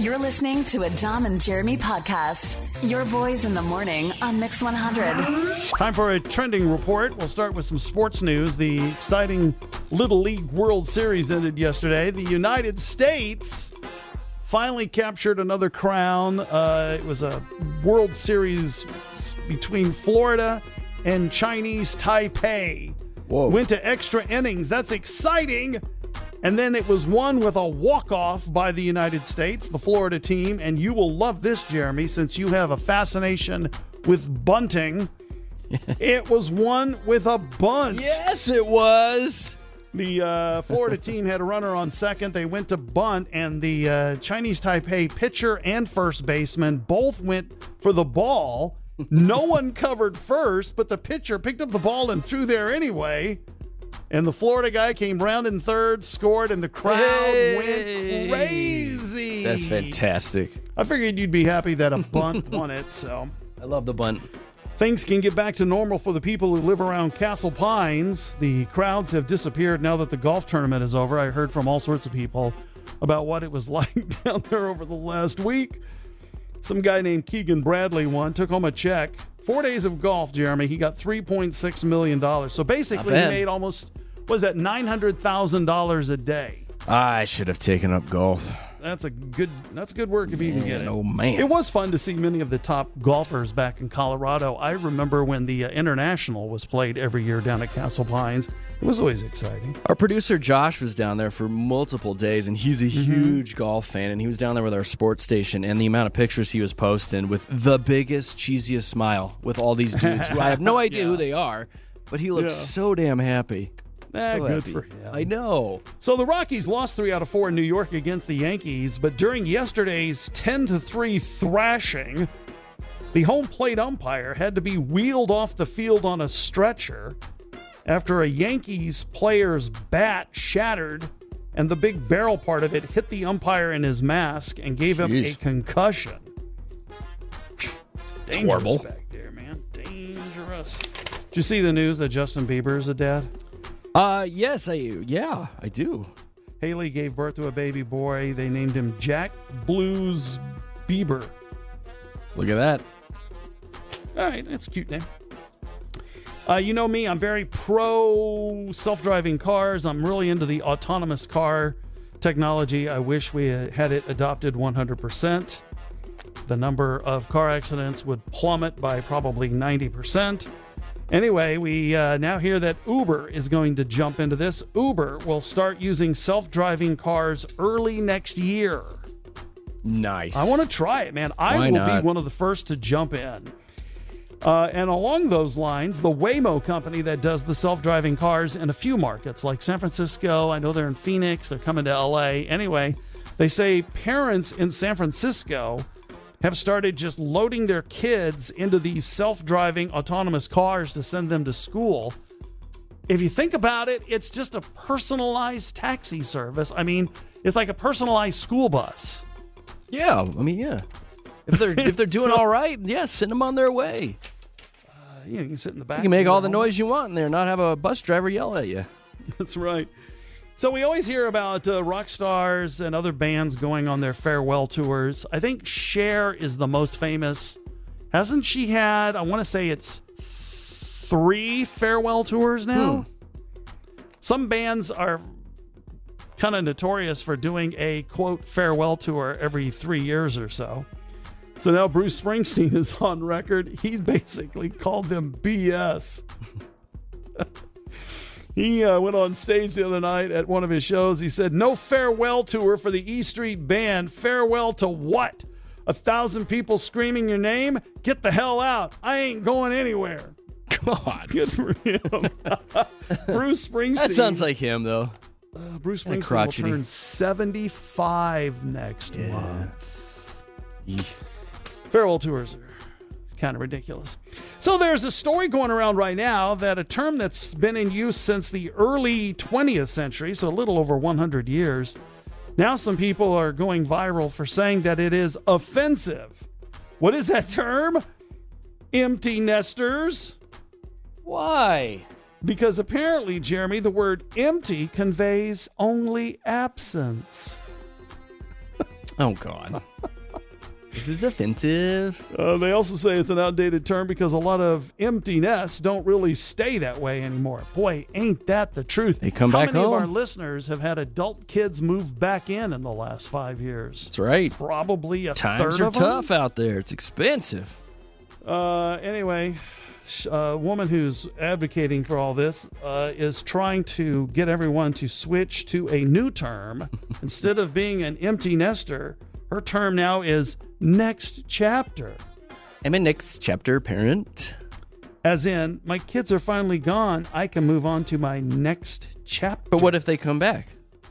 You're listening to a Dom and Jeremy podcast. Your boys in the morning on Mix 100. Time for a trending report. We'll start with some sports news. The exciting Little League World Series ended yesterday. The United States finally captured another crown. It was a World Series between Florida and Chinese Taipei. Whoa. Went to extra innings. That's exciting. And then it was won with a walk-off by the United States, the Florida team. And you will love this, Jeremy, since you have a fascination with bunting. It was won with a bunt. Yes, it was. The Florida team had a runner on second. They went to bunt, and the Chinese Taipei pitcher and first baseman both went for the ball. No one covered first, but the pitcher picked up the ball and threw there anyway. And the Florida guy came round in third, scored, and the crowd went crazy. That's fantastic. I figured you'd be happy that a bunt won it. So I love the bunt. things can get back to normal for the people who live around Castle Pines. The crowds have disappeared now that the golf tournament is over. I heard from all sorts of people about what it was like down there over the last week. Some guy named Keegan Bradley won, took home a check. 4 days of golf, Jeremy. He got $3.6 million. So basically, he made almost, what is that, $900,000 a day. I should have taken up golf. That's good work if you can get it. Oh, man. It was fun to see many of the top golfers back in Colorado. I remember when the International was played every year down at Castle Pines. It was always exciting. Our producer Josh was down there for multiple days, and he's a huge golf fan, and he was down there with our sports station, and the amount of pictures he was posting with the biggest, cheesiest smile with all these dudes who I have no idea who they are, but he looked so damn happy. Good happy. for him. I know. So the Rockies lost 3 out of 4 in New York against the Yankees, but during yesterday's 10-3 thrashing, the home plate umpire had to be wheeled off the field on a stretcher after a Yankees player's bat shattered and the big barrel part of it hit the umpire in his mask and gave him a concussion. It's horrible. Back there, man. Dangerous. Did you see the news that Justin Bieber is a dad? Yes, I do. Haley gave birth to a baby boy. They named him Jack Blues Bieber. Look at that. All right, that's a cute name. You know me, I'm very pro self-driving cars. I'm really into the autonomous car technology. I wish we had it adopted 100%. The number of car accidents would plummet by probably 90%. Anyway, we now hear that Uber is going to jump into this. Uber will start using self-driving cars early next year. Nice. I want to try it, man. I Why will not? be one of the first to jump in. And along those lines, the Waymo company that does the self-driving cars in a few markets, like San Francisco, I know they're in Phoenix, they're coming to LA. Anyway, they say parents in San Francisco have started just loading their kids into these self-driving autonomous cars to send them to school. If you think about it, it's just a personalized taxi service. I mean, it's like a personalized school bus. Yeah, I mean, yeah. If they're doing all right, send them on their way. You can sit in the back. You can make all the noise you want in there, not have a bus driver yell at you. That's right. So we always hear about rock stars and other bands going on their farewell tours. I think Cher is the most famous. Hasn't she had, I want to say it's 3 farewell tours now? Some bands are kind of notorious for doing a, quote, farewell tour every 3 years or so. So now Bruce Springsteen is on record. He basically called them BS. He went on stage the other night at one of his shows. He said, "No farewell tour for the E Street Band. Farewell to what? 1,000 people screaming your name? Get the hell out. I ain't going anywhere." God. Good for him. Bruce Springsteen. That sounds like him, though. Bruce Springsteen will turn 75 next month. Farewell tours are kind of ridiculous. So there's a story going around right now that a term that's been in use since the early 20th century, so a little over 100 years, now some people are going viral for saying that it is offensive. What is that term? Empty nesters. Why? Because apparently, Jeremy, the word empty conveys only absence. Oh, God. This is offensive. They also say it's an outdated term because a lot of empty nests don't really stay that way anymore. Boy, ain't that the truth. They come back How many home. of our listeners have had adult kids move back in the last 5 years? That's right. Probably a Times third are of them. tough out there. It's expensive. Anyway, a woman who's advocating for all this is trying to get everyone to switch to a new term. Instead of being an empty nester, her term now is next chapter. I'm a next chapter parent. As in, my kids are finally gone. I can move on to my next chapter. But what if they come back?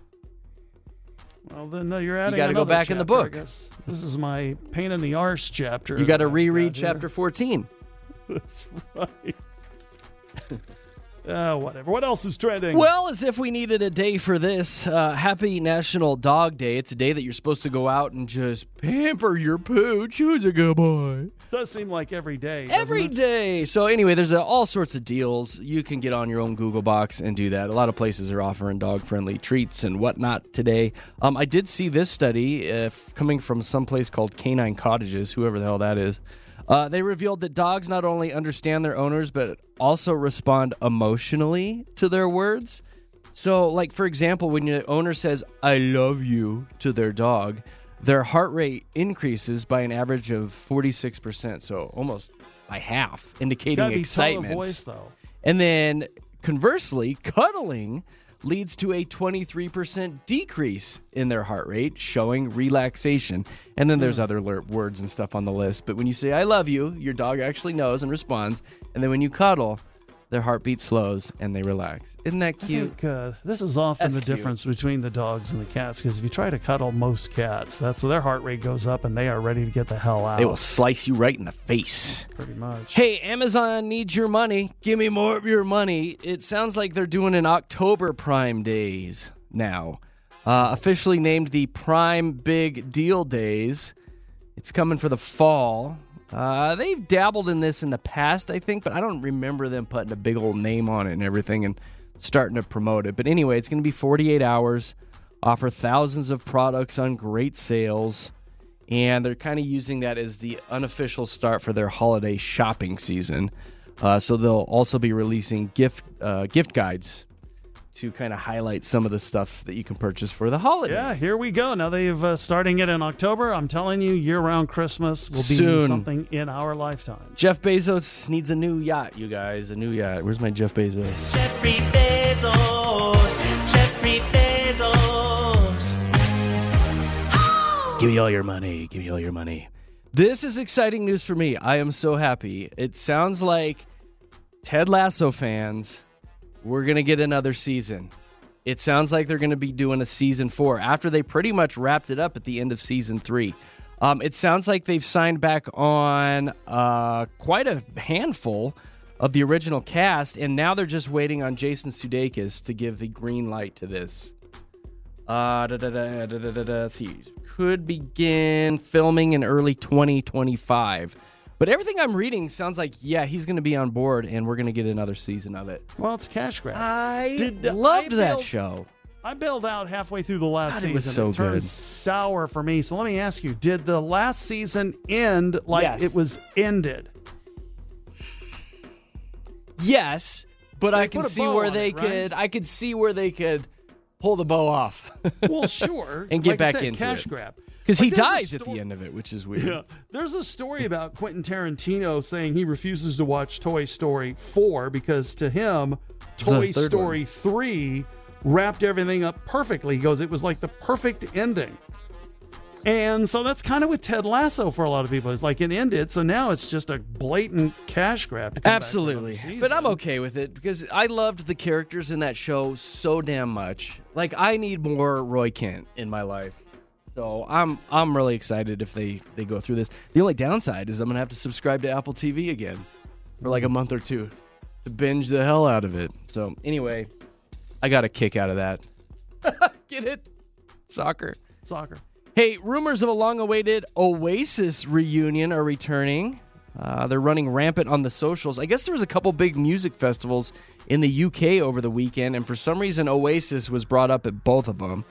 Well, then you're adding gotta go another back in the chapter, I book. guess. This is my pain in the arse chapter. You got to that I've reread got here. chapter 14. That's right. Whatever. What else is trending? Well, as if we needed a day for this. Happy National Dog Day. It's a day that you're supposed to go out and just pamper your pooch. Who's a good boy? Does seem like every day. doesn't Every it? day. So anyway, there's all sorts of deals. You can get on your own Google Box and do that. A lot of places are offering dog-friendly treats and whatnot today. I did see this study coming from some place called Canine Cottages, whoever the hell that is. They revealed that dogs not only understand their owners, but also respond emotionally to their words. So, like, for example, when your owner says, "I love you" to their dog, their heart rate increases by an average of 46%, so almost by half, indicating Gotta be excitement. tone of voice, though. And then, conversely, cuddling leads to a 23% decrease in their heart rate, showing relaxation. And then there's other words and stuff on the list. But when you say, "I love you," your dog actually knows and responds. And then when you cuddle, their heartbeat slows and they relax. Isn't that I cute? think this is often That's the cute. difference between the dogs and the cats, because if you try to cuddle most cats, that's their heart rate goes up and they are ready to get the hell out. They will slice you right in the face. Pretty much. Hey, Amazon needs your money. Give me more of your money. It sounds like they're doing an October Prime Days now. Officially named the Prime Big Deal Days. It's coming for the fall. They've dabbled in this in the past, I think, but I don't remember them putting a big old name on it and everything and starting to promote it. But anyway, it's going to be 48 hours, offer thousands of products on great sales, and they're kind of using that as the unofficial start for their holiday shopping season. So they'll also be releasing gift guides to kind of highlight some of the stuff that you can purchase for the holiday. Yeah, here we go. Now they've starting it in October. I'm telling you, year-round Christmas will be Soon. something in our lifetime. Jeff Bezos needs a new yacht, you guys. A new yacht. Where's my Jeff Bezos? Jeffrey Bezos, Jeffrey Bezos. Give me all your money. Give me all your money. This is exciting news for me. I am so happy. It sounds like Ted Lasso fans, we're going to get another season. It sounds like they're going to be doing a season 4 after they pretty much wrapped it up at the end of season 3. It sounds like they've signed back on quite a handful of the original cast, and now they're just waiting on Jason Sudeikis to give the green light to this. Let's see. Could begin filming in early 2025. But everything I'm reading sounds like, yeah, he's going to be on board, and we're going to get another season of it. Well, it's a cash grab. I Did- loved I that bailed- show. I bailed out halfway through the last God, season. it was so turned good. sour for me. So let me ask you, did the last season end like Yes. it was ended? Yes, but I can put a see bow where on they it, right? could. I could see where they could pull the bow off. Well, sure. And get Like I back said, into cash it. grab. Because But he there's a dies at sto- the end of it, which is weird. Yeah. There's a story about Quentin Tarantino saying he refuses to watch Toy Story 4 because to him, Toy third Story 3 wrapped everything up perfectly. He goes, it was like the perfect ending. And so that's kind of with Ted Lasso for a lot of people. It's like it ended, so now it's just a blatant cash grab. To come back for Absolutely. another But I'm season. okay with it because I loved the characters in that show so damn much. Like, I need more Roy Kent in my life. So I'm really excited if they go through this. The only downside is I'm going to have to subscribe to Apple TV again for like a month or two to binge the hell out of it. So anyway, I got a kick out of that. Get it? Soccer. Hey, rumors of a long-awaited Oasis reunion are returning. They're running rampant on the socials. I guess there was a couple big music festivals in the UK over the weekend, and for some reason Oasis was brought up at both of them.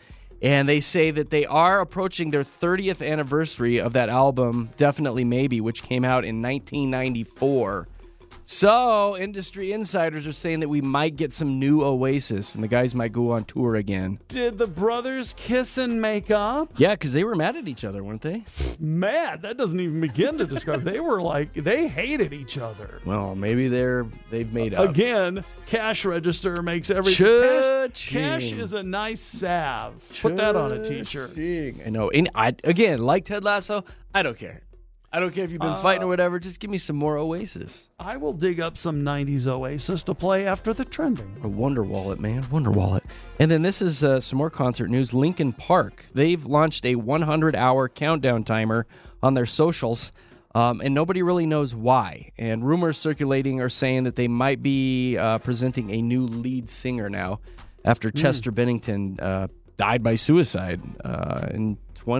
And they say that they are approaching their 30th anniversary of that album, Definitely Maybe, which came out in 1994. So, industry insiders are saying that we might get some new Oasis, and the guys might go on tour again. Did the brothers kiss and make up? Yeah, because they were mad at each other, weren't they? Mad? That doesn't even begin to describe. They were like, they hated each other. Well, maybe they've made up. Again, cash register makes everything. Cash is a nice salve. Put that on a t-shirt. I know. And again, like Ted Lasso, I don't care. I don't care if you've been fighting or whatever. Just give me some more Oasis. I will dig up some 90s Oasis to play after the trending. A Wonder Wallet, man. Wonder Wallet. And then this is some more concert news. Linkin Park. They've launched a 100-hour countdown timer on their socials, and nobody really knows why. And rumors circulating are saying that they might be presenting a new lead singer now after Chester Bennington died by suicide in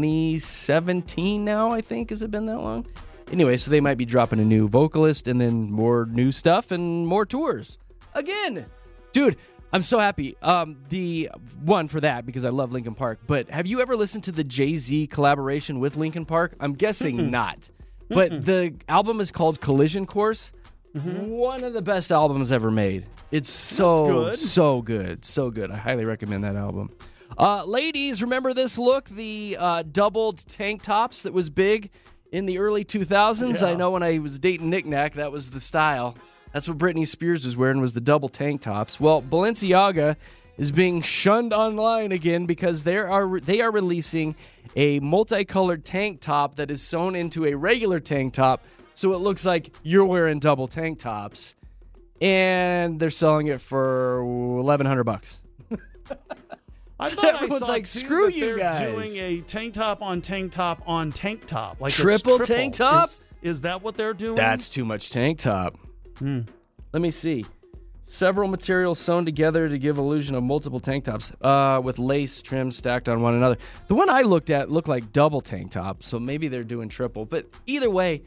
2017 now, I think. Has it been that long? Anyway, so they might be dropping a new vocalist and then more new stuff and more tours. Again, dude, I'm so happy. The one for that, because I love Linkin Park. But have you ever listened to the Jay-Z collaboration with Linkin Park? I'm guessing not. But the album is called Collision Course. One of the best albums ever made. It's so good. I highly recommend that album. Ladies, remember this look? The doubled tank tops that was big in the early 2000s. Yeah. I know when I was dating Knick Knack, that was the style. That's what Britney Spears was wearing, was the double tank tops. Well, Balenciaga is being shunned online again because they are releasing a multicolored tank top that is sewn into a regular tank top, so it looks like you're wearing double tank tops, and they're selling it for $1,100. I thought Everyone's I saw like, too screw that you they're guys. doing a tank top on tank top on tank top. Like Triple tank top? Is that what they're doing? That's too much tank top. Let me see. Several materials sewn together to give illusion of multiple tank tops with lace trims stacked on one another. The one I looked at looked like double tank top, so maybe they're doing triple. But either way,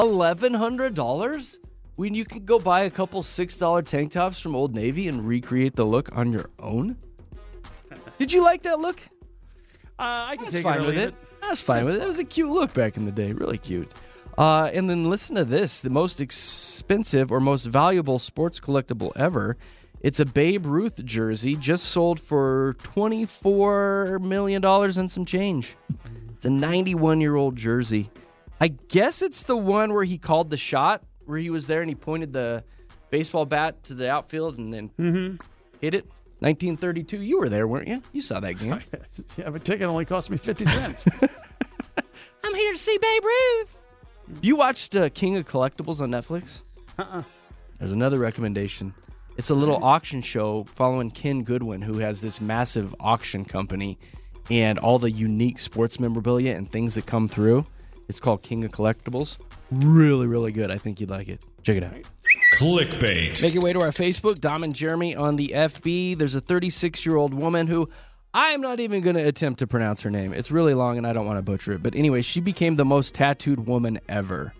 $1,100? When you can go buy a couple $6 tank tops from Old Navy and recreate the look on your own? Did you like that look? I can I was take fine it or with leave it. I was fine with it. It was a cute look back in the day. Really cute. And then listen to this. The most expensive or most valuable sports collectible ever. It's a Babe Ruth jersey just sold for $24 million and some change. It's a 91-year-old jersey. I guess it's the one where he called the shot, where he was there and he pointed the baseball bat to the outfield and then hit it. 1932. You were there, weren't you? You saw that game. Yeah, but ticket only cost me 50 cents. I'm here to see Babe Ruth. You watched King of Collectibles on Netflix? There's another recommendation. It's a little auction show following Ken Goodwin, who has this massive auction company and all the unique sports memorabilia and things that come through. It's called King of Collectibles. Really, really good. I think you'd like it. Check it out. Clickbait. Make your way to our Facebook, Dom and Jeremy on the FB. There's a 36-year-old woman who I'm not even going to attempt to pronounce her name. It's really long and I don't want to butcher it. But anyway, she became the most tattooed woman ever.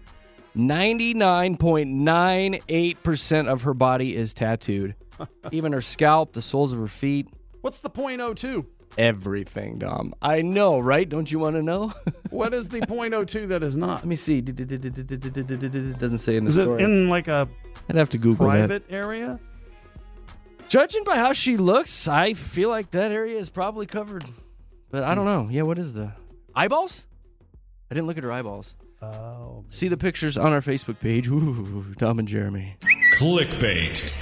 99.98% of her body is tattooed. Even her scalp, the soles of her feet. What's the .02? Everything, Dom. I know, right? Don't you want to know? What is the .02 that is not? Let me see. It doesn't say in the Is it story. in like a I'd have to Google that. private area? Judging by how she looks, I feel like that area is probably covered. But I don't know. Yeah, what is the... Eyeballs? I didn't look at her eyeballs. Oh. See the pictures on our Facebook page. Ooh, Dom and Jeremy. Clickbait.